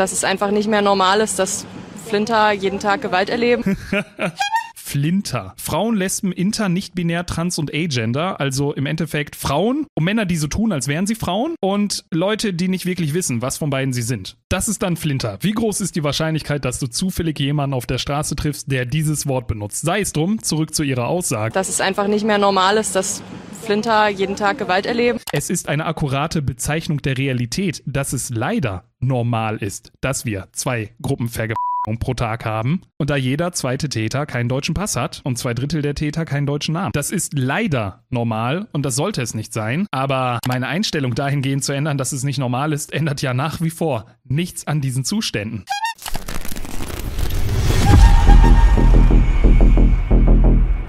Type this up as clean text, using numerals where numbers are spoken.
Dass es einfach nicht mehr normal ist, dass Flinter jeden Tag Gewalt erleben. Flinter. Frauen, Lesben, Inter, nicht-binär, trans und agender. Also im Endeffekt Frauen und Männer, die so tun, als wären sie Frauen. Und Leute, die nicht wirklich wissen, was von beiden sie sind. Das ist dann Flinter. Wie groß ist die Wahrscheinlichkeit, dass du zufällig jemanden auf der Straße triffst, der dieses Wort benutzt? Sei es drum, zurück zu ihrer Aussage. Dass es einfach nicht mehr normal ist, dass Flinter jeden Tag Gewalt erleben. Es ist eine akkurate Bezeichnung der Realität, dass es leider normal ist, dass wir 2 Gruppenvergewaltigungen pro Tag haben und da jeder zweite Täter keinen deutschen Pass hat und 2/3 der Täter keinen deutschen Namen. Das ist leider normal und das sollte es nicht sein, aber meine Einstellung dahingehend zu ändern, dass es nicht normal ist, ändert ja nach wie vor nichts an diesen Zuständen.